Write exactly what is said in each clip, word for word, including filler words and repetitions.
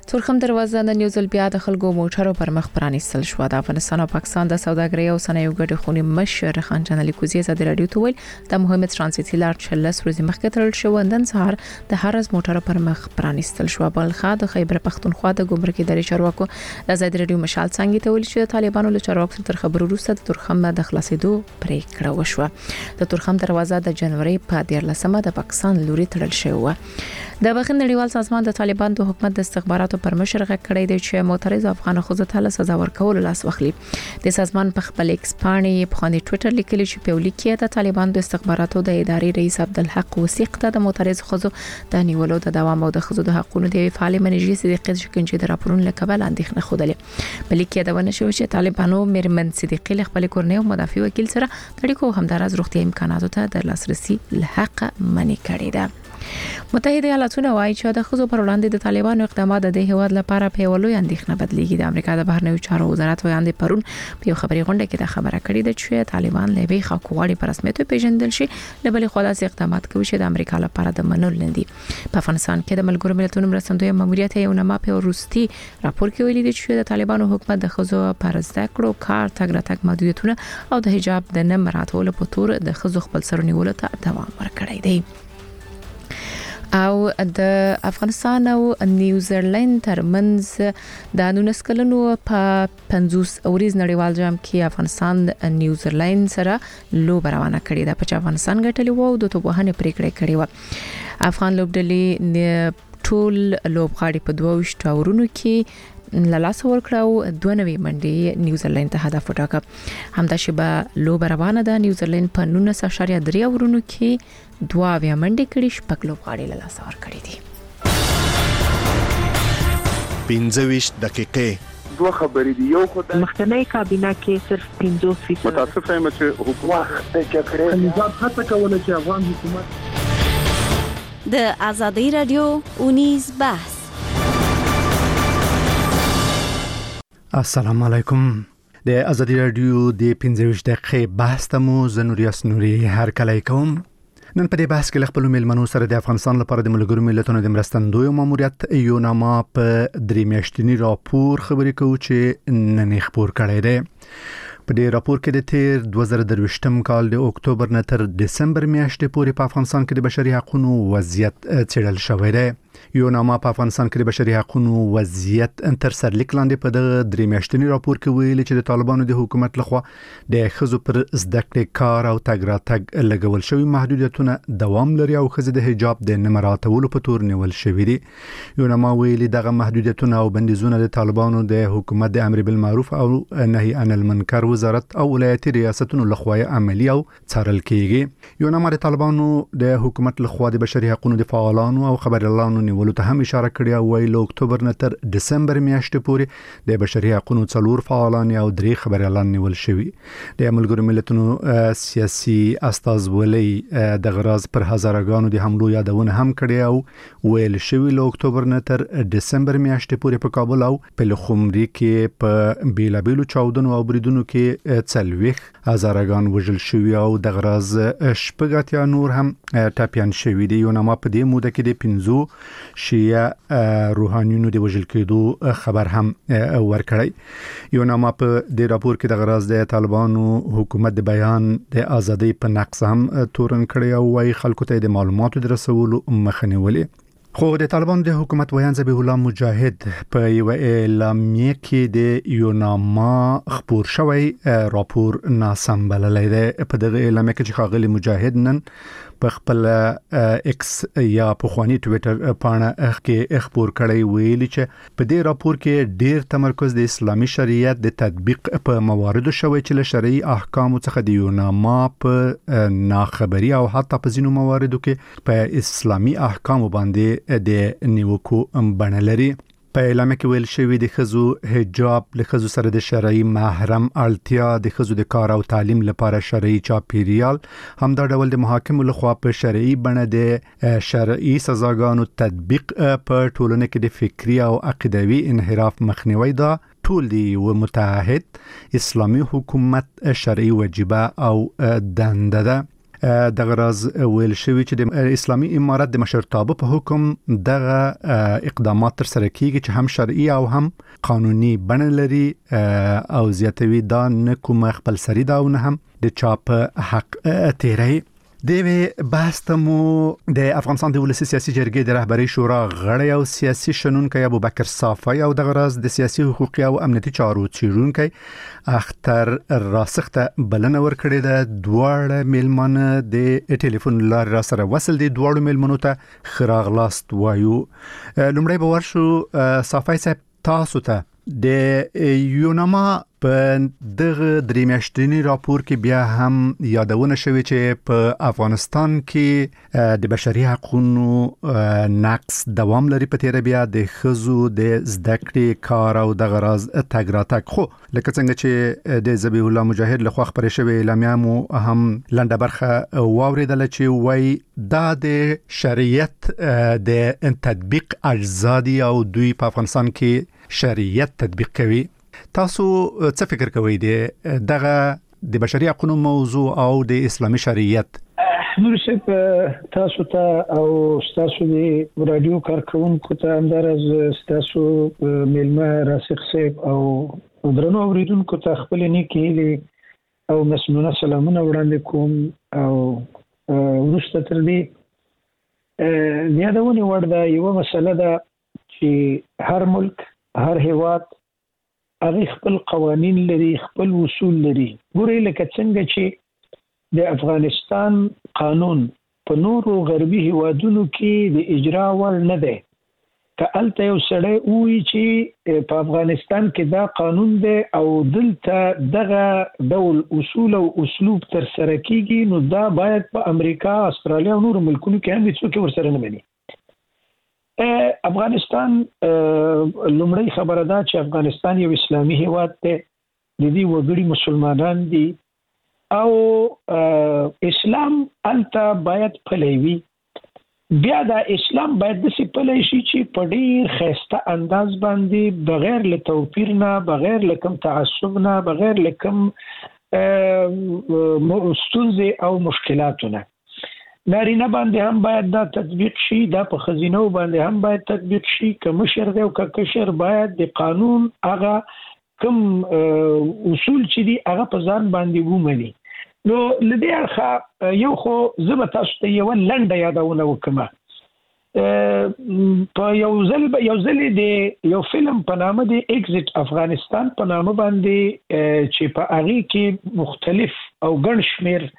تورخم دروازه د نیوزل بیا د خلکو موټرو پر مخ پرانیستل شو. د افغانستان او پاکستان د سوداګرۍ او صنایعو ګډې خونې مشر خان جان علي کوزي زده رادیو ته ویل د مهمه ترانزیتي لار چلس ورځې مخکې تړل شو. نن سهار د هرز موټرو پر مخ پرانیستل شو. بلخا د خیبر پختونخوا د ګمرکي ادارې چارواکو د زده رادیو مشال څنګه ته ویل چې د طالبانو له چارواکو تر خبرو وروسته د تورخم د خلاصېدو پریکړه وشوه. د تورخم دروازه د جنوري په دیارلسمه د پاکستان لوري تړل شوه. د بخښنې نړیوال سازمان د طالبان د حکومت د استخباراتو پر مشر غږ کړی دی چې معترض افغان خو ته له سزا ورکول لاس وخلي. د سازمان په خپل ایکس باندې په خاني ټوئیټر لیکلی چې په ولیکې د طالبان د استخباراتو د ادارې رئیس عبدالحق وثیق ته د معترض خو د نیولو د دوام او د خزو د حقوقو د فعال منیجي صدیقه شکنجه د راپورونو لکبل اندېښنه خوده. په لیکې دا ونه شو چې طالبانو میرمن صدیقه له خپل کورنۍ او مدافع وکیل سره د اړیکو همدارز روغتي امکاناتو ته د لاسرسي له حق منی کړی ده. متحده ایالاتونه وايي چې د خزو پر وړاندې د طالبانو اقدامات د هیواد لپاره په ولوي اندېښنه بدلېږي. د امریکا د بهرنیو چارو وزارت وړاندې پرون په یو خبري غونډه کې دا خبره کړې ده چې طالبان له وی خاکوالي پر رسمیت پیژندل شي، له بلې خوا داسې اقدامات کوي چې د امریکا لپاره د منل نه دي. په افغانستان کې د ملګرو ملتونو مرستندوی ماموریت یو نامه په روسي راپور کې ویلي دي چې د طالبانو حکومت د خزو پر زده کړو کار تګ راتګ محدودیتونه او د حجاب د نه مراعاتولو په تور د خزو خپل سر نیولو ته دوام ورکړی دی. او د افغانستان او نیوزیلند ترمنځ د نولس کلنو په پنځوس اوریز نړیوال جام کې افغانستان نیوزیلند سره لوبه روانه کړې ده. په افغانستان ګټلې وو د توبهنه پریکړه کړې و. افغان لوبډلې ټول لوبغاړي په دوه ویشت اورونو کې لاس ورکړو. دوه نوي منډي نیوزیلند ته هدف وټاکه. همدا شبه لوبه روانه ده. نیوزیلند په نولس اعشاریه درې اورونو کې دوه ویا منډي کړي، شپږ لوبغاړي لاس ورکړي دي. پنځه ویشت دقیقې دوه خبرې دي. یو خو د مخکنی کابینه کې صرف پنځوس فیصد متاسفه یم چې حکومت د جګړې نظام هڅه کوله چې افغان حکومت د ازادي رادیو اونیز بحث. السلام علیکم. د ازادي رادیو د پنځه ویشت دقیقې بحث ته مو زنوریاس نوري هر کله کوم. نن په دې بحث کې خپل میلمنو سره د افغانستان لپاره د ملګرو ملتونو د مرستندوی ماموریت یو نامه په درې میاشتنی راپور خبرې کوي چې نن خبر کړی دی. په دې راپور کې د تیر دوه زره درویشتم کال د اکتوبر نه تر دسمبر میاشتې پورې په افغانستان کې د بشري حقوقو وضعیت څېړل شوی دی. یو نامه په افغانستان کې د بشري حقوقو وضعیت تر سرلیک لاندې په دغه درې میاشتنی راپور کې ویلي چې د طالبانو د حکومت لخوا د خزو پر زده کړې کار او تګ راتګ لګول شوی محدودیتونه دوام لري او خزه د حجاب د نه مراعاتولو په تور نیول شوی دي. یو نامه ویلي دغه محدودیتونه او بندیزونه د طالبانو د حکومت د امر بالمعروف او نهي عن المنکر وزارت او ولایتي ریاستونو لخوا عملی او څارل کیږي. یو نامه د طالبانو د حکومت لخوا د بشري حقوقو د فعالانو او خبريالانو نیولو ته هم اشاره کړې او ویل اکتوبر نه تر دسمبر میاشتې پورې د بشري حقوقو څلور فعالان او درې خبريالان نیول شوي. د ملګرو ملتونو سیاسي استازولۍ د غراز پر هزارګانو د حملو یادونه هم کړې او ویل شوی له اکتوبر نه تر دسمبر میاشتې پورې په کابل او په لخمري کې په بیلابیلو چاودنو او بریدونو کې څلويخ هزارګان وژل شوي او د غراز شپږاتیا نور هم ټاپیان شوي دي. یو نامه په دې موده کې د پنځو شیعه روحانیونو د وژل کېدو خبر هم ورکړی. یو نامه په دې راپور کې د غراز د طالبانو حکومت د بیان د ازادۍ په نقص هم تورن کړی او وايي خلکو ته د معلوماتو د رسولو مخه نیولې. خو د طالبان د حکومت ویان ذبیح الله مجاهد په یو اعلامیه کې د یو نامه خبر شوی راپور ناسم بللی دی. په دغه اعلامیه کې چې ښاغلي مجاهد نن په خپل ایکس یا په خواني ټوئیټر پاڼه کې خبر کړی ویلي چې په دې راپور کې ډیر تمرکز د اسلامي شریعت د تطبیق په مواردو شوی چې له شرعي احکامو څخه د یو نامه په ناخبري او حتی په ځینو مواردو کې په اسلامي احکامو باندې د نیوکو بڼه لري. په اعلامیه کې ویل شوی د خزو حجاب له خزو سره د شرعي محرم اړتیا، د خزو د کار او تعلیم لپاره شرعي چاپیریال، همدا ډول د محاکمو لخوا په شرعي بڼه د شرعي سزاګانو تطبیق په ټولنه کې د فکری او عقیدوي انحراف مخنیوي دا ټول دی و متحد اسلامي حکومت شرعي واجبه او دنده ده. د غراز ویل شوی چې د اسلامي امارت د مشرتابه په حکم دغه اقدامات تر سره کیږي چې هم شرعي او هم قانوني بڼه لري او زیاتوي دا نه کوم خپل سری دا نه هم د چاپ حق تیری. د بحث تمو د افغانستان د ولسی سیاسي جرګې د رهبری شورا غړی او سیاسي شنونکي ابوبکر صافی او د غراز د سیاسي حقوقي او امنیتي چارو چیرونکي اختر راسخته بلنه ورکړې ده. دواړه میلمانه د ټلیفون لار را سره وصل دي. دواړو میلمنو ته خراغلاست وایو. لومړی به ورشو صافی صاحب، تاسو ته د یوناما په دغه درې میاشتنی راپور کې بیا هم یادونه شوې چې په افغانستان کې د بشري حقوقو نقص دوام لري. په تیر بیا د خزو د زده کړې کار او د غراز تګ راتګ، خو لکه څنګه چې د ذبیح الله مجاهد لخوا خبرې شوې اعلامیه مو هم لنډه برخه واوریدله چې وایي دا د شریعت د تطبیق اجزا دي او دوی په افغانستان کې شریعت تطبیق کوي. تاسو څه فکر کوئ د دغه د بشري حقوقو موضوع او د اسلامي شریعت؟ نور څه تاسو ته او تاسو د رادیو کارکونکو ته همدارز تاسو میلمه راسخ صاحب او درنو اوریدونکو ته خپل نیکی او مسنونه سلامونه وړاندې کوم. او ورسته تر دې یادونه وړ ده یو مسله ده چې هر ملک، هر هیواد هغه خپل قوانین لري، خپل اصول لري. ګورئ لکه څنګه چې د افغانستان قانون په نورو غربي هیوادونو کې د اجرا وړ نه دی. که الته یو سړی وایي چې په افغانستان کې دا قانون دی او دلته دغه ډول اصول او اسلوب تر سره کیږي، نو دا باید په امریکا، استرالیا او نورو ملکونو کې هم هیڅوک ورسره نه مني. افغانستان لومړی خبره ده چې افغانستان یو اسلامي هیواد دی، د دې وګړي مسلمانان دي او اسلام الته باید پلی وي. بیا دا اسلام باید داسې پلی شي چې په ډېر ښایسته انداز باندې بغیر له توپیر نه، بغیر له کوم تعصب نه، بغیر له کوم ستونزې او مشکلاتو نه. نارینه باندې هم باید دا تطبیق شي، دا په خزینو باندې هم باید تطبیق شي. که مشر دی او که کشر باید د قانون هغه کوم اصول چې دي هغه په ځان باندې ومني. نو لدې اړخه یو خو زه به تاسو ته یوه لنډه یادونه وکړم. په یو ځل یو ځل د یو فلم په نامه د ایگزیټ افغانستان په نامه باندې چې په هغې کې مختلف او ګڼ شمېر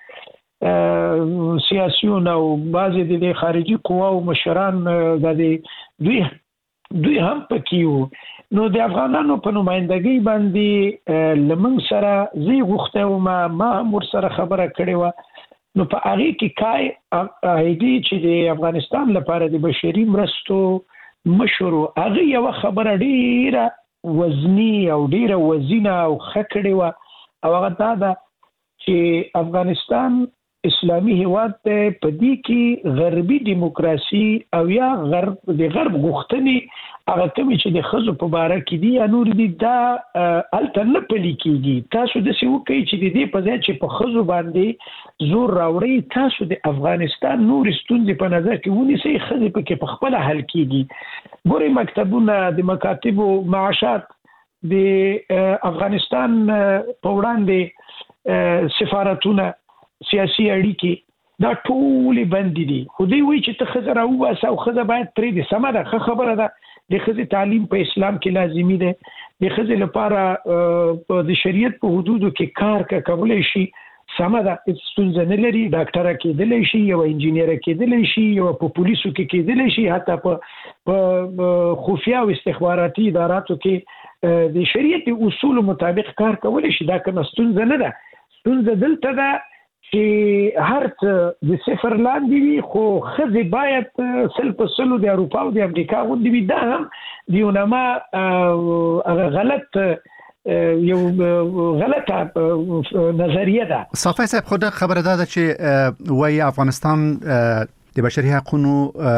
سیاسیون او بعضې د خارجي قواو مشران د دوی دوی هم پکې وو. نو د افغانانو په نمایندګۍ باندې له موږ سره زه یې غوښتی وم، ما هم ورسره خبره کړې وه. نو په هغې کې کای عایدي چې د افغانستان لپاره د بشري مرستو مشر و، هغه یوه خبره ډېره وزني او ډېره وزینه او ښه کړې وه، او هغه دا ده چې افغانستان اسلامي هیواد ته په دې کې غربي دیموکراسي او یا غرب د غرب غوښتنې هغه کومې چې د ښځو په باره کې دي یا نور دي، دا هلته نه پلي کېږي. تاسو داسې وکړئ چې د دې په ځای چې په ښځو باندې زور راوړئ، تاسو د افغانستان نورې ستونزې په نظر کې ونیسئ، ښځې پکې په خپله حل کېږي. ګورئ مکتبونه، د مکاتبو معاشات، د افغانستان په وړاندې سفارتونه، سیاسي اړیکې، دا ټولې بندې دي. خو دوی وایي چې ته ښځه راوباسه او ښځه باید پرېږدې. سمه ده، ښه خبره ده. د ښځې تعلیم په اسلام کې لازمي دی. د ښځې لپاره د شریعت په حدودو کې کار کولی شي، سمه ده، هېڅ ستونزه نه لري. ډاکټره کېدلی شي، یوه انجینیره کېدلی شي، یوه په پولیسو کې کېدلی شي، حتی په خفیه او استخباراتي اداراتو کې د شریعت اصولو مطابق کار کولی شي. دا کومه ستونزه نه ده. ستونزه دلته ده چې هر څه د صفر لاندې وي، خو ښځې باید سل په سلو د اروپا او د امریکا غوندې وي. دا هم د یوناما غلط یو غلطه نظریه ده. صافی صاحب، خود خبره ده چې وایي افغانستان د بشري حقوقو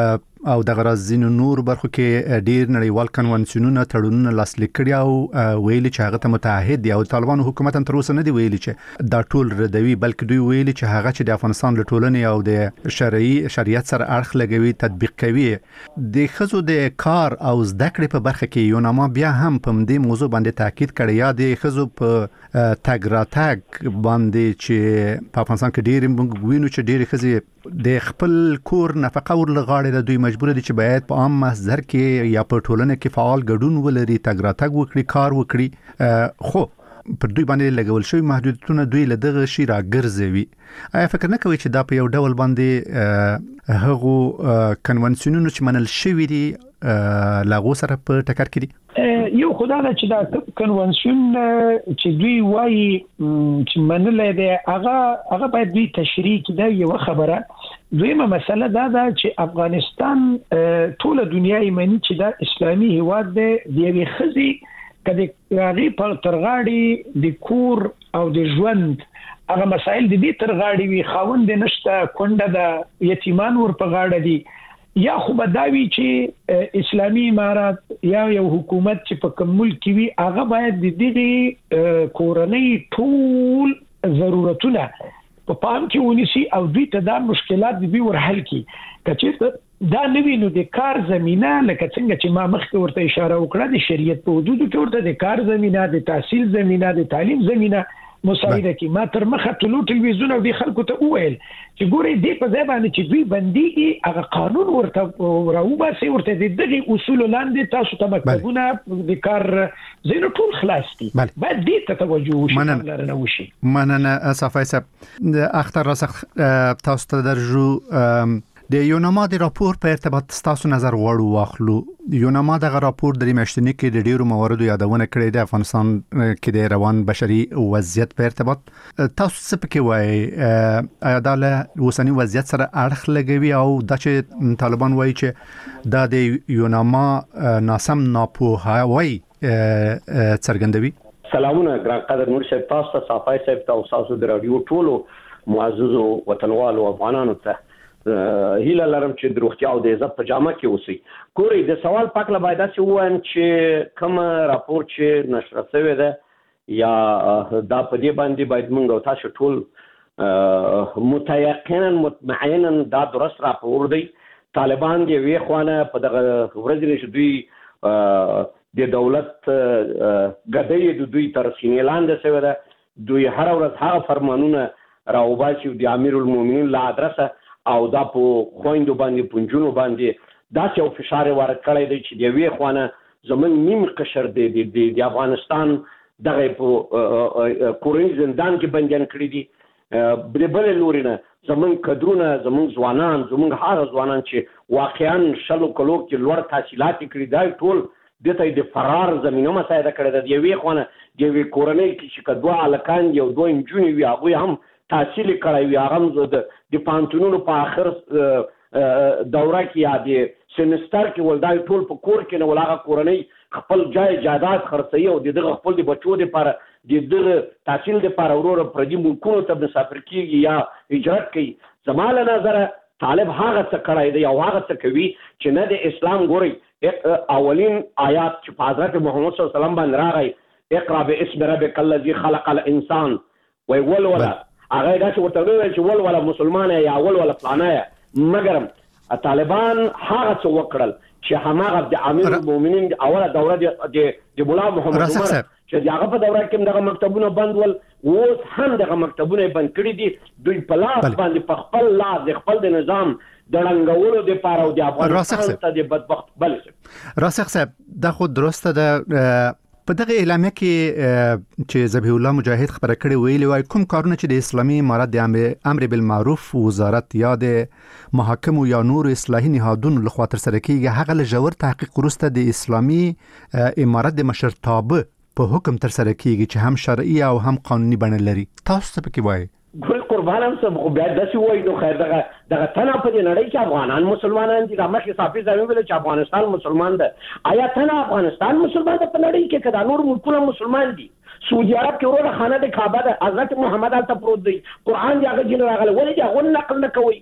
او د غرازینو نور برخو کې ډیر نړیوال کنوانسیونونه تړونونه لاسلیک کړي او ویلي چې هغه ته متحد دي او طالبانو حکومت هم تر اوسه نه دی ویلي چې دا ټول ردوي، بلکې دوی ویلي چې هغه چې د افغانستان له ټولنې او د شرعي شریعت سره اړخ لګوي تطبیق کوي. د ښځو د کار او زده کړې په برخه کې یوناما بیا هم په دې موضوع باندې تاکید کړی، یا د ښځو په تګ راتګ باندې چې په افغانستان کې ډیر موږ وینو چې ډیر ښځې د خپل کور نفقه ورلغاړي د دوی مجبور دي چې باید په عام محضر کې یا په ټولنه کې فعال ګډون ولري، تګ راتګ وکړي، کار وکړي، خو پر دوی باندې لګول شوی محدودیتونه دوی له دغه شی راګرځوي. آیا فکر نه کوي چې دا په یو ډول باندې هغه کنونسیونونه چې منل شوی دي لاغو سره په ټکر کې دي؟ یو خدای دا چې دا کنونسیون چې دوی وایي چې منل دی هغه هغه باید دوی تشریح کړي. یو خبره دویمه مسله دا ده چې افغانستان ټول دنیا یې مني چې دا اسلامي هیواد دی. د یوې ښځې کله هغه په ترغاړي د کور او د ژوند هغه مسائل د دې ترغاړي وي، خاوند نشته، کونډه د یتیمان ور په غاړه دي، یا خو بداوی چې اسلامي امارات یا یو حکومت چې په کوم ملک وي هغه باید د دې کورنۍ ټول ضرورتونه په پام کې ونیسي او دوی ته دا مشکلات دي ور حل کړي. کچې دا نوی نو د کار زمينه لکه څنګه چې ما مخکې ورته اشاره وکړه د شریعت په حدودو کې ورته د کار زمينه، د تحصیل زمينه، د تعلیم زمينه مساعده کی. ما تر مخه ټلو ټلویزیون او د خلکو ته وویل چې ګوري دې په ځای باندې چې دوی بندي هغه قانون ورته راوباسي، ورته د دغه اصول لاندې تاسو ته مکتبونه د کار زینو ټول خلاص دي، باید دې ته توجه وشي لرنه وشي. مننه صفای صاحب. اختر راسخ تاسو ته درجو د یوناما د راپور په ارتباط تاسو نظر وړو واخلو. یوناما دغه راپور د میاشتنی کې د ډیرو مواردو یادونه کړې ده افغانستان کې د روان بشري وضعیت په ارتباط. تاسو څه پکې وایي؟ آیا دا له اوسنی وضعیت سره اړخ لګوي او دا چې طالبان وایي چې دا د یوناما ناسم ناپوهاوی څرګندوي؟ سلامونه ګران قدر نور صاحب، تاسو ته صفای صاحب تاسو د رادیو ټولو معززو وطنوالو افغانانو ته هیله لرم چې د روغتیا او د عزت په جامه کې اوسئ. ګورئ د سوال پاکله باید داسې ووایم چې کوم راپور چې نشر شوی ده یا دا په دې باندې باید موږ او تاسو ټول متيقنا مطمئنا دا درست راپور دی. طالبان دی وی خوانه په دغه ورځ چې دوی د دولت غدې د دوی تر سینې لاندې شوی ده، دوی هر ورځ هغه فرمانونه راوباسي د امیر المؤمنین لا ادرسه او دا په خويندو باندې پنځونو باندې دا چې او فشار ورکړی دی چې دی وی خوانه زمون نیم قشر دی د افغانستان دغه په کورنۍ زندان کې بنديان کړی دي. بل لورینه زمون کډرونه، زمون ځوانان، زمون هغه ځوانان چې واقعا شلو کلو کې لوړ تحصیلات کړی دی ټول دته د فرار زمينه مساعده کړی دی. دی وی خوانه دی وی کورنۍ کې چې کدوه الکان یو دوه انجونی وی هغه هم تحصیل کړی وي، هغه د پانتونونو په اخر دوره کې یا د سمستر کې ولدای ټول په کور کې نه ولاغه کورنۍ خپل جای جایداد خرڅي او د خپل د بچو لپاره د دغه تحصیل لپاره ورور پردي ملکونو ته مسافر کیږي یا هجرت کوي. زماله نظر طالب هغه څه کړی دی او هغه څه کوي چې نه د اسلام ګوري اولین آیات چې په حضرت محمد صلی الله علیه وسلم باندې راغی اقرا باسم ربک الذی خلق الانسان وی ول ولا هغه دا چې ورته ویل چې ول ولا مسلمانه یا ول ولا پلانه، مګر طالبان هغه څه وکړل چې هماغه د امیر المؤمنین اوله دوره د د مولا محمد عمر چې هغه په دوره کې دغه مکتبونه بند ول، اوس هم دغه مکتبونه بند کړي دي. دوی په لاس باندې په خپل لاس د خپل د نظام د رنګولو د پاره او د افغانستان ته د بدبخت بل راسخ صاحب دا خو درسته ده. په دغه اعلامیه کې چې ذبیح الله مجاهد خبره کړې ویلي وای کوم کارونه چې د اسلامي امارت د امر بالمعروف وزارت یا د محاکم یا نور اصلاحي نهادونو لخوا تر سره کیږي هغه له ژور تحقیق وروسته د اسلامي امارت د مشرتابه په حکم تر سره کیږي چې هم شرعي او هم قانوني بڼه لري. تاسو څه پکې وایي؟ ګل قربانم سم خو بیا داسې وایي نو خیر دغه دغه تنه په دې نړۍ کې افغانان مسلمانان دي. مخکې صافي ځای ویل چې افغانستان مسلمان ده، آیا تنه افغانستان مسلمان ده په نړۍ کې؟ کدا نور ملکونه مسلمان دي. سعودي عرب کې ورته خانه د کعبه ده، حضرت محمد الته پروت دی، قران دی هغه جن راغله، ولې دا غو نقل نه کوي؟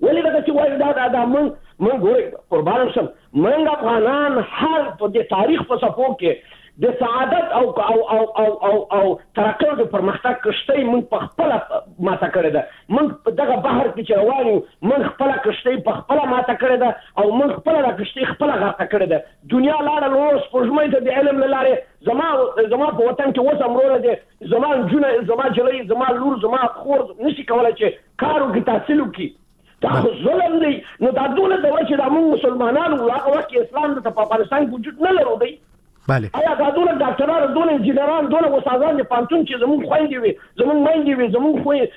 ولې دا چې وایي دا دا من من ګورې قربان شم من افغانان هر په دې تاریخ په صفو کې د سعادت او او او او او, أو ترقی او پرمختګ کشتۍ من په خپل ماته کړې ده من په دغه بحر کې چې روان یو من خپل کشتۍ په خپل ماته کړې ده او من خپل د کشتۍ خپل غاټه کړې ده دنیا لاړه نو سپوږمۍ ته د علم لاره زما زما په وطن کې اوس امرونه دي زما جونه زما جلې زما لور زما خور نشي کولای چې کارو کې تحصیل وکړي دا ظلم دی نو دا ډول د وجه د موږ مسلمانانو هغه وخت اسلام د افغانستان وجود نه لرو دی بله آیا دا ډول ډاکټرانو ډول انجینران ډول استادان د پانتون چې زموږ خويندې وي زموږ مایندې وي زموږ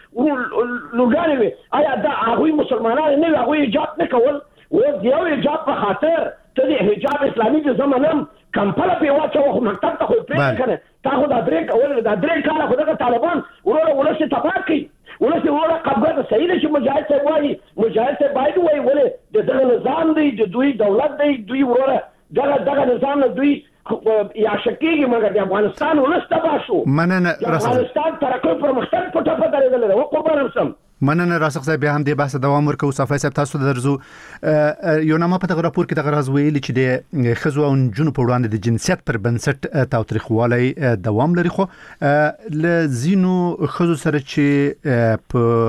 خو لوګانې وي آیا دا هغه مسلمانان نه هغه ایجاد نه کول و دیو ایجاد په خاطر ته د حجاب اسلامي د زمانم کمپله په واچو خو مکتب ته خو پرې کړه تا خو دا درې کول دا درې کاله خو د طالبان ورور ولسی تباہ کړي ولسی ورور قبضه صحیح نشي مجاهد ته وایي مجاهد ته باید وایي ولې د دغه نظام دی د دوی دولت دی دوی ورور دغه دغه نظام دوی یا شکیږي مګر د افغانستان ولسته باشو مننه راسخ افغانستان ترقی پر مختلف پټه پټه درېدل او قربان سم مننه راسخ صاحب بیا هم د بحث دوام ورکو صفای صاحب تاسو درځو یو نامه په دغه راپور کې دغه راز ویلي چې د خزو او جنو په وړاندې د جنسیت پر بنسټ تاوتریخوالي دوام لري خو ل زینو خزو سره چې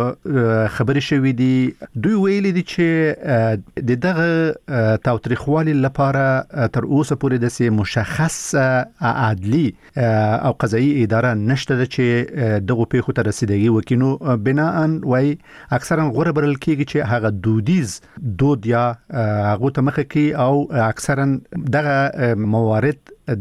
په خبري شوې دي دوی ویلي دي چې د دغه تاوتریخوالي لپاره تر اوسه پورې د سي مشخص عدلي او قضایي اداره نشته چې دغه پیښو ته رسیدګي وکینو بنا ان وای اکثرا غوړه برل کېږي چې هغه دودیز دود یا هغه ته مخ کې او اکثرا دغه موارد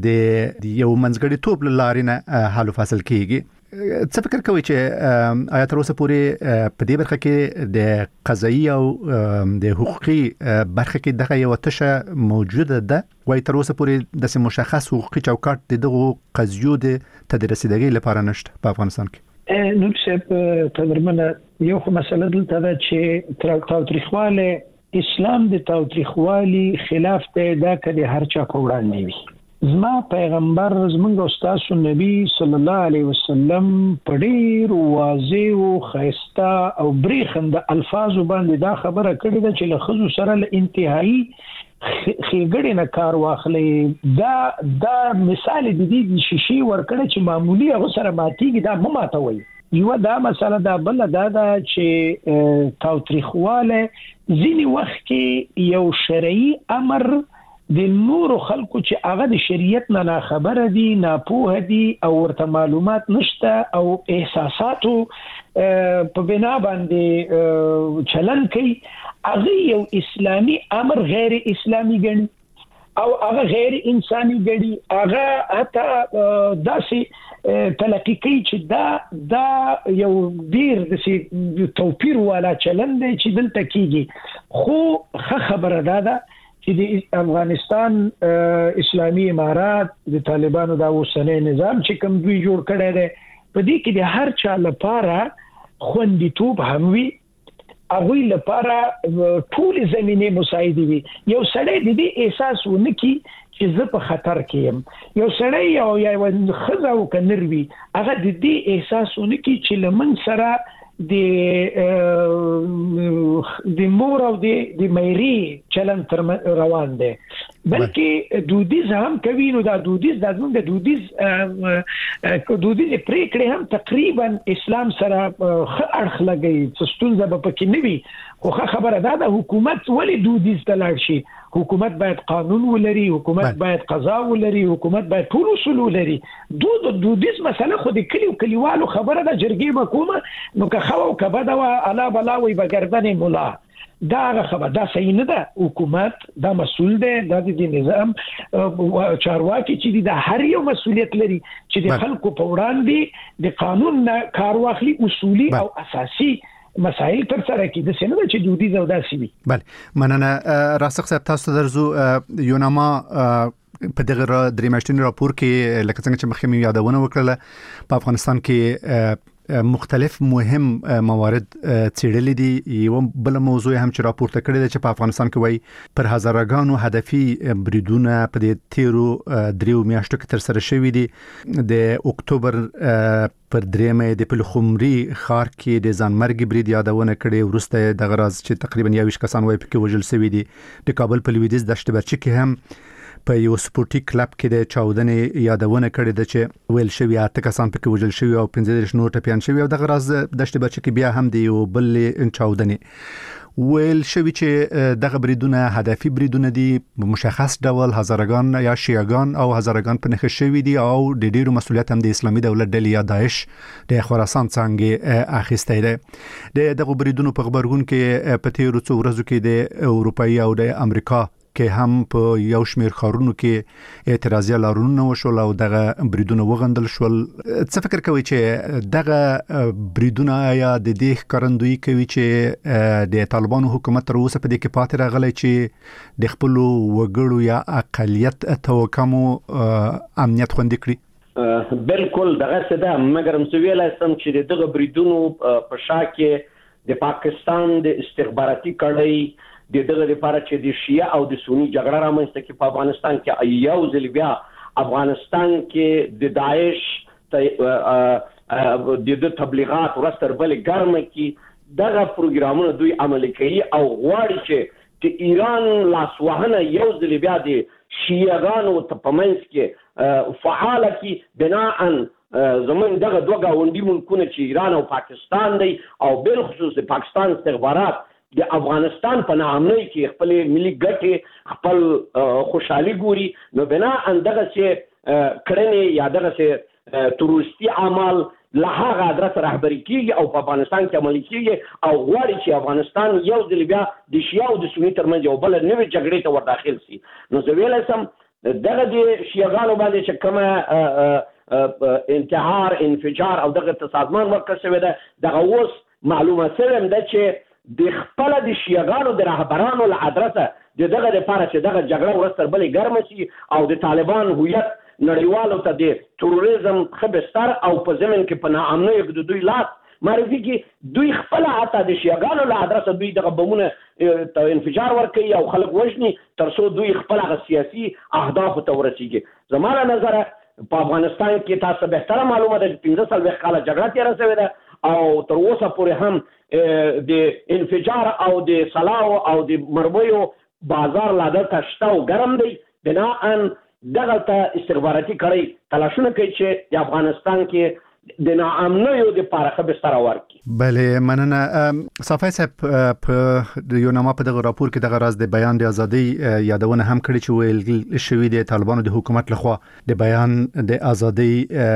د یو منځګړی توپ لارې نه حل فاصل کېږي څه فکر کوي چې آیا تر اوسه پورې په دې برخه کې د قضایي او د حقوقي برخه کې دغه یو تشه موجوده ده وای تر اوسه پورې د مشخص حقوقي چوکاټ دغه قضیو د تدریسیدګۍ لپاره نشته په افغانستان کې نو څه په درمنه یو خو مسله دلته ده چې تاوتریخواله اسلام د تاوتریخوالي خلاف ته دا کړي هر چا په وړاندې وي زما پیغمبر زمونږ استاد نبی صلی الله علیه وسلم په ډیر واضح او خاصه او بریخند الفاظ باندې دا خبره کړې ده چې له خزو سره له انتهایی خېګړې نه کار واخلې دا دا مثال د دې شیشي ورکړه چې معمولی هغه سره ماتيږي دا مماتوي یو دا مسله دا بل دا دا چې تاوتریخواله ځینی وخت کې یو شرعي امر د نور خلکو چې هغه د شریعت نه خبره دي نه پوهه دي او ورته معلومات نشته او احساساتو په بنا باندې چلن کوي هغه یو اسلامي امر غیر اسلامي ګڼي او هغه غیر انساني ګڼي هغه حتی داسې تلقي کوي چې دا دا یو ډیر د توپیر والا چلن دی چې دلته کیږي خو خبره ده ده چې د افغانستان اسلامي امارات د طالبانو دا اوسنۍ نظام چې کوم دوی جوړ کړی دی په دې کې د هر چا لپاره خوندیتوب هم وي هغه لپاره ټول زمينه مساعده وي یو سړی د دې احساس ونکي چې زه په خطر کې يم یو سړی او یو خزه او کنروي هغه د دې احساس ونکي چې لمن سره د د مور او د د مېری چلن تر روان دي بلکې دودیز هم کوي نو دا دودیز د زموږ د دودیز دودیز پریکړې هم تقریبا اسلام سره اړخ لګي څستون زب پکې نه وي خو خبره ده د حکومت ولی دودیز تلاړ شي حکومت باید قانون ولري حکومت باید قضا ولري حکومت باید ټول اصول ولري دود دودیز مسله خو د کلیو کلیوالو خبره ده جرګې حکومت نو که خو کبه دا الا بلاوي بغردن مولا دا خبره دا صحیح نه ده حکومت دا مسؤل ده د دې نظام چارواکي چې د هر یو مسؤلیت لري چې د خلکو په وړاندې د قانون نه کار واخلي اصولي او اساسي مسائل تر سره کې د سینه چې دودي زودا سی وي بله مننه راسخ صاحب تاسو درځو یو نامه په دغه درې میاشتې راپور کې لکه څنګه چې مخکې یادونه وکړه په افغانستان کې مختلف مهم موارد څېړلي دي. یو بل موضوع هم چې راپورته کړی دی چې په افغانستان کې وایي پر هزارګانو هدفي بریدونه په دې تیرو دریو میاشتو کې تر سره شوي دي. د اکتوبر پر درېمه د پلخمري ښار کې د ځانمرګي برید یادونه کړې. وروسته دغه راز چې تقریبا یوویشت کسان وایي پکې وژل شوي دي. د کابل په لویدیځ دشت برچي کې هم په یو سپورټي کلب کې د چاودنې یادونه کړې ده چې ویل شوی اته کسان پکې وژل شوي او پنځه دېرش نور ټپیان شوي. او دغه راز دشت برچي کې بیا هم د یو بل چاودنې ویل شوی چې دغه بریدونه هدفي بریدونه دي، مشخص ډول هزارګان یا شیعاګان او هزارګان په نښه شوي دي او د ډیرو مسولیت هم د اسلامي دولت ډلې یا داعش د خراسان څنګه اخیستی دی. د دغه بریدونو په خبرګون کې په تیرو څو ورځو کې د اروپایي او د امریکا کې هم په یو شمیر ښارونو کې اعتراضي لارونه وشول او دغه بریدونه وغندل شول. څه فکر کوي چې دغه بریدونه یا د دې ښکارندویي کوي چې د طالبانو حکومت تر اوسه په دې کې پاتې راغلی چې د خپلو وګړو یا اقلیت توکمو امنیت خوندي کړي؟ بالکل دغه څه ده، مګر هم څه ویلی سم چې دغه بریدونو په شا کې د پاکستان د استخباراتي کړۍ د دغه لپاره چې د شیعه او د سنی جګړه رامنځته کې په افغانستان کې یو ځل بیا افغانستان کې د داعش د تبلیغات ورستر بل ګرمه کې دغه پروګرامونه دوی عملي کوي او غواړي چې د ایران لاسوهنه یو ځل بیا د شیعهګانو په منځ کې فعاله کې بناءً زمون دغه دوه ګاونډي ملکونه چې ایران او پاکستان دی او بالخصوص د پاکستان استخبارات د افغانستان په ناامنۍ کې خپل ملي ګټې خپل خوشحالي ګوري، نو بناءً دغه چې کړنې یا دغه چې تروریستي اعمال له هغه ادرس رهبري کیږي او په افغانستان کې عملي کیږي او غواړي چې افغانستان یو ځل بیا د شیعه او د سني ترمنځ یو بل نوې جګړې ته ور داخل شي. نو زه ویلی سم دغه د شیعهګانو باندې چې کومه انتحار انفجار او دغه تصادمان ورکړل شوی ده، دغه اوس معلومه شوې ده چې د خپل د شیعاګانو د رهبرانو له ادرسه د دغه لپاره چې دغه جګړه ورستر بلې ګرمه شي او د طالبان هویت نړیوالو ته د تروریزم خبستر او په زمین کې په ناامنۍ کې د دوی لاس معرفي کې دوی خپل حتی د شیعاګانو له ادرسه دوی دغه بمونه انفجار ورکوي او خلک وژني تر څو دوی خپل هغه سیاسي اهدافو ته ورسیږي. زما له نظره په افغانستان کې تاسو بهتره معلومه ده چې پنځه څلوېښت کاله جګړه تېره شوې ده او تر اوسه پورې هم د انفجار او د سلاو او د مرمیو بازار لا دلته شته او ګرم دی. بناءً دغه ته استخباراتي کړۍ تلاشونه کوي چې د افغانستان کې د ناامنیو د پاره بستر ورکړي. بله مننه. صافی صاحب په یو نامه په دغه راپور کې دغه راز د بیان د ازادي یادونه هم کړی چې ویل شوی د طالبانو د حکومت لخوا د بیان د ازادي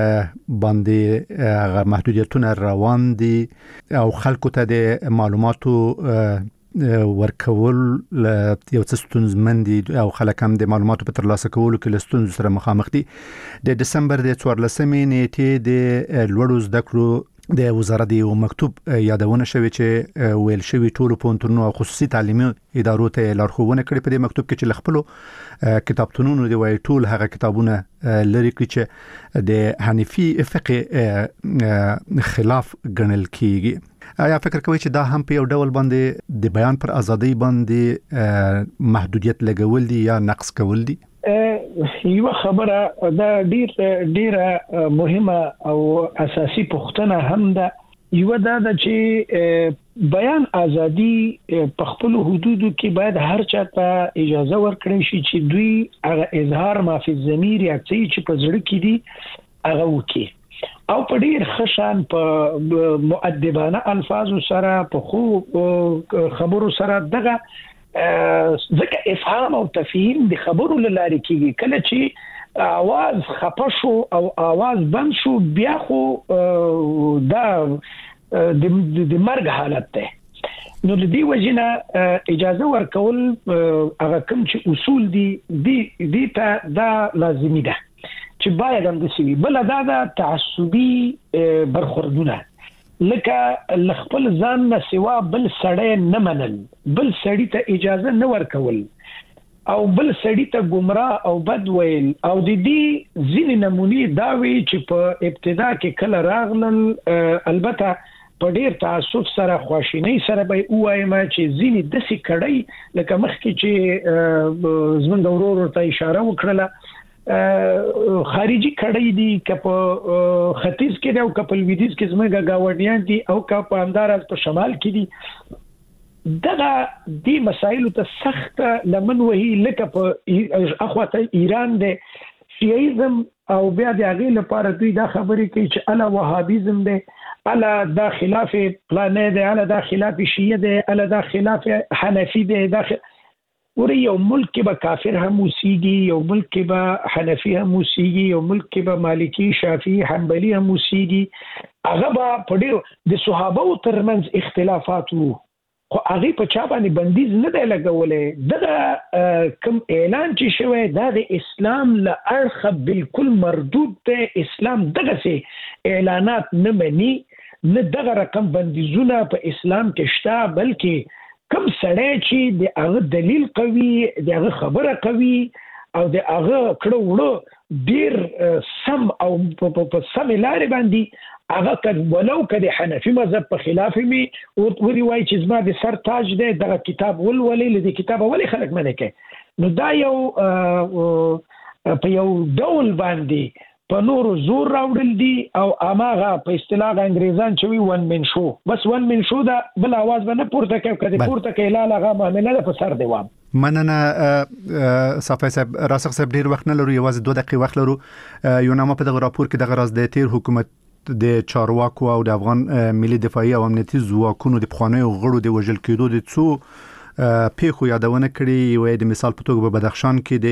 باندې محدودیتونه روان دي او خلکو ته د معلوماتو ورکول یو څه ستونزمن دي او خلک هم د معلوماتو په ترلاسه کولو کې له ستونزو سره مخامخ دي. د دسمبر د څوارلسمې نیټې د لوړو زده کړو د وزارت یو مکتوب یادونه شوی چې ویل شوی ټولو پوهنتونونو او خصوصي تعلیمي ادارو ته لارښوونه کړې په دې مکتوب کې چې خپلو کتابتونونو دی وای ټول هغه کتابونه لري چې د حنفي فقه خلاف ګڼل کیږي. آیا فکر کوي چې دا هم په یو ډول باندې د بیان پر ازادي باندې محدودیت لګول دي یا نقص کول دي؟ یو خبره دا ډیر ډیره مهمه او اساسي پوښتنه هم ده. یو دا ده چې بیان ازادي په خپل حدودو کې باید هر چا ته اجازه ورکړي شي چې دوی هغه اظهار ما فی الضمیر یا چې په زړه کې دي هغه وکړي او په ډیر خشن په مؤدبانه الفاظ سره په خو خبرو سره دغه ځکه افهام او تفهیم د خبرو لاره کېږي. کله چې आवाज خپشو او आवाज بند شو بیا خو دا د مرګ حالت ده. نو د دې وجنه اجازه ورکول هغه کوم چې اصول دي دي ته دا لازمي ده چې باید هم د سوي. بل دا د تعصبي برخوردونه لکه لخپل ځان نه سوا بل سړی نه منل، بل سړی ته اجازه نه ورکول، او بل سړی ته گمراه او بد ویل او د دې ځینې نمونې دا وی چې په ابتدا کې کله راغلل البته په ډیر تعصب سره خواشینی سره به وایم چې ځینې د سې کړي لکه مخکې چې زمونږ ورور ته اشاره وکړه خارجي کړي دي که په ختیځ کې دی او که په لویدیځ کې زموږ گاونډیان دي او که په همداراز په شمال کې دي دغه دې مسایلو ته سخت لمن وهي لکه په اخواته ایران دی شیعیزم او بیا د هغې لپاره دوی دا خبرې کوي چې اله وهابیزم دی اله دا خلاف پلانې دی اله دا خلاف شیعه دی اله دا خلاف حنفي دی دا ورې یو ملک کې به کافر هم اوسیږي یو ملک کې به حنفي هم اوسیږي یو ملک کې به مالکي شافعي حنبلي هم اوسیږي هغه به په ډېرو د صحابو ترمنځ اختلافات وو خو هغه په چا باندې بندیز نه دی لګولې دغه کوم اعلان چې شوی دا د اسلام له اړخه بالکل مردود دی اسلام دغه سي اعلانات نه مني نه دغه رقم بندیزونه په اسلام کې شته بلکې کوم سړی چې د هغه دلیل قوي د هغه خبره قوي او د هغه کړه وړه ډیر سم او په سم لارې باندې هغه کله ولو کده حنفي مذهب په خلاف می او وري وای چې زما د سر تاج دی دغه کتاب ولولې لدی کتاب ولې خلک منه کوي نو دا یو په یو ډول باندې په نور زور راوړل دي او اماغه په اصطلاح انګریزان چې وی ون من شو بس ون من شو دا بل आवाज باندې پورته کوي کده پورته کوي لا لا معاملې په سر دی وام مننه صافی صاحب راسخ صاحب ډیر وخت نه لرو یوازې دوه دقیقې وخت لرو یو نامه په دغه راپور کې دغه راز د تیر حکومت د چارواکو او د افغان ملي دفاعي او امنیتي ځواکونو د پخوانیو غړو د وژل کېدو د څو پیښو یادونه کړې یو د مثال په توګه په بدخشان کې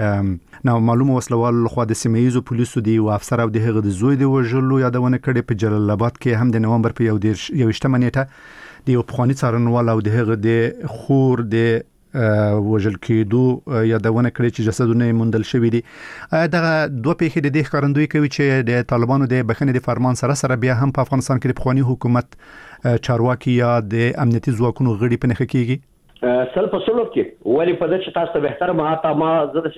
د نو معلومه وسلوال خو د سیمایي پولیسو دی او افسر او د هغه د زوی د وژلو یادونه کړې په جلال آباد کې هم د نومبر په یو د یوشتمه نیټه د یو پخوانی څارنوال او د هغه د خور د وژل کېدو یادونه کړې چې جسدونه موندل شوي دي دغه دوه پیښې د دې ښکارندوی کوي چې د طالبانو د بخښنې د فرمان سره سره بیا هم په افغانستان کې د پخوانی حکومت چارواکي یا د امنیتي ځواکونو غړي په نخښه کېږي سل په سلو کې ولی په دې چې تاسو ته بهتر ما تا ما زده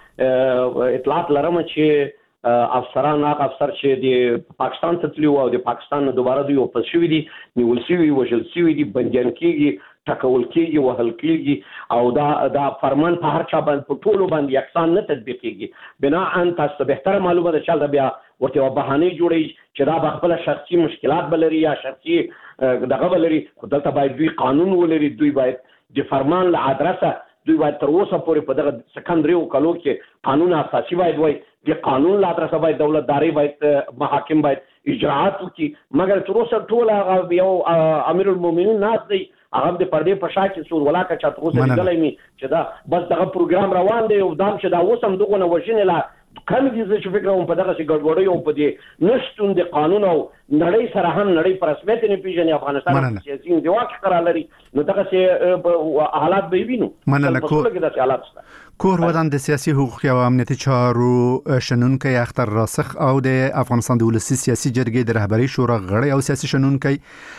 چې اطلاعات لرم چې افسران هغه افسر چې د پاکستان ته تللی او د پاکستان نه دوباره دوی واپس شوي دي نیول شوي وژل شوي دي بندیان کېږي ټکول کېږي وهل کېږي او دا دا فرمان په هر چا باندې په ټولو باندې یکسان نه تطبیق کېږي بنا ان تاسو ته بهتره معلومه ده چې دا بیا ورته بهانه جوړي چې دا خپل شخصي مشکلات بلري یا شخصي دغه بلري دلته باید دوی قانون ولري دوی باید د فرمان له ادرسه دوی باید تر اوسه پورې په دغه سکندري او کلو کې قانون اساسي باید وای د قانون له ادرسه باید دولتداري باید محاکم باید اجراءات وکړي مګر تر اوسه ټول یو امیر المؤمنین ناس دی هغه د پردې په شا کې سور ولاکه چا تر اوسه لیدلی مې چې دا بس دغه پروګرام روان دی او دام چې دا اوس هم دغه وژنې لا کم دي چې فکر کوم په دغه چې ګډوډي او په دې نشټون د قانون او نړۍ سره هم نړۍ پر رسمیت نه پیژني افغانستان سیاسي انزوا قرار لري نو دغه چې حالات به وینو مننه کو کور ودان د سیاسي حقوق او امنیتي چارو شنونکي اختر راسخ او د افغانستان د ولسی سیاسي جرګې د رهبری شورا غړی او سیاسي شنونکي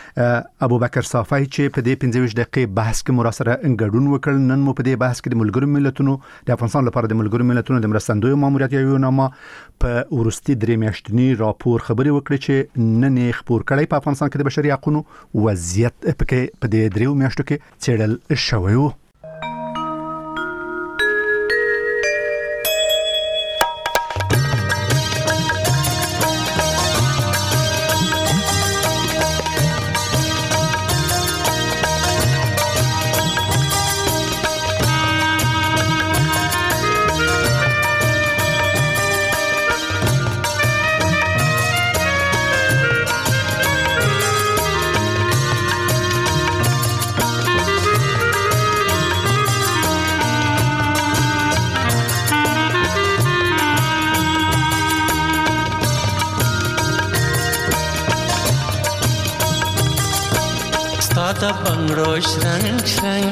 ابوبکر صافی چې په دې پنځه دقیقې بحث کې مراسره انګډون وکړ نن مو په دې بحث کې د ملګرو ملتونو د افغانستان لپاره د ملګرو ملتونو د مرستندوی ماموریت یو نامه په ورستي درې میاشتنی راپور خبري وکړي چې نن یې خبر کړی په افغانستان کې د بشري حقوقو وضعیت په په دې درې میاشتو کې څېړل شوی و Stada bangro shrang shrang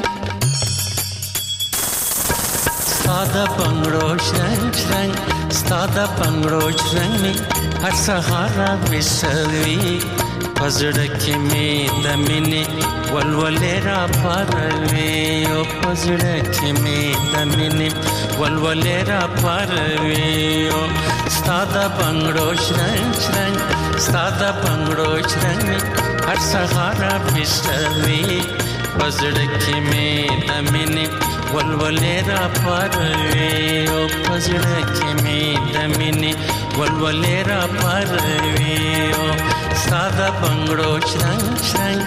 Stada bangro shrang shrang Stada bangro shrang mi har sahara visavi پزړه کې مې د مینې ولولې را پاروي او پزړه کې مې د مینې ولولې را پاروي او ستاده بنگړو شرنګ شرنګ ستاده بنگړو شرنګ هر سهار بشوي پزړه کې مې د مینې ولولې را پاروي او پزړه کې مې د مینې ولولې را پاروي او ستاده بنگړو شرنګ شرنګ